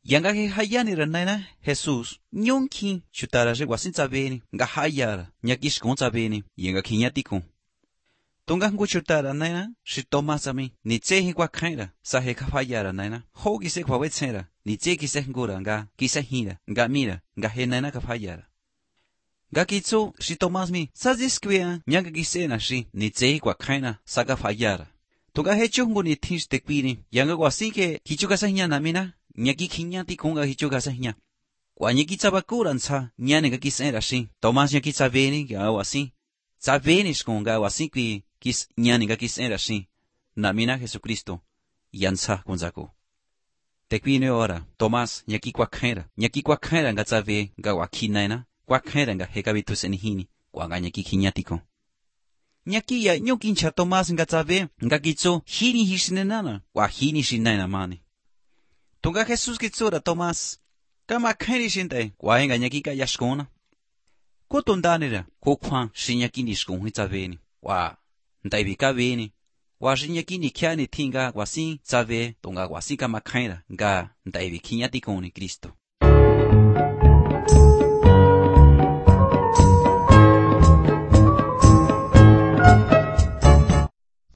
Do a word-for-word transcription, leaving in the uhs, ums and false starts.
Yanga he hayani ranayna Jesus nyonki chutara je wasin tabeni nga hayara nyakish kon tabeni yanga kinyati kon. Tonga ngu chutara nayna shi Thomas ami ni tsehi kwa khaira sa he khayara nayna hogi se kwa wetsera ni tse ki se ngura nga ki se hira nga mira nga he nayna khayara. Ga kitso shi Thomas mi sa diskwea nyanga ki se na shi ni tsehi kwa khaina sa khayara. Tonga he chungu ni thish tekpini yanga wasin ke kichuka sa hinya namina nyaki kinyati konga hichuka sa hinya. Kwa nyaki tabakuran sa nyane ga ki se ra shi Thomas nyaki tabeni ga wasin tabeni shkonga wasin ki kis nyani ga kis era shi namina Jesucristo yansa kunzako tekwine ora Thomas nyaki kwa khaira nyaki kwa khaira nga tsave nga wakinaina kwa khaira nga hekabitu senihini kwa nga nyaki kinyatiko nyaki ya nyokincha Thomas nga tsave nga kitso hini hishinena kwa hini shinaina mani tunga Jesus kitsura Thomas kama khairi shinte kwa nga nyaki ka yashkona kotondanira kokwa shinyaki nishkon hitsaveni wa ndaibi ka veni wa shinyaki ni kyani tinga wasi tsave tonga wasi kama khaira nga ndaibi kinyati koni Kristo.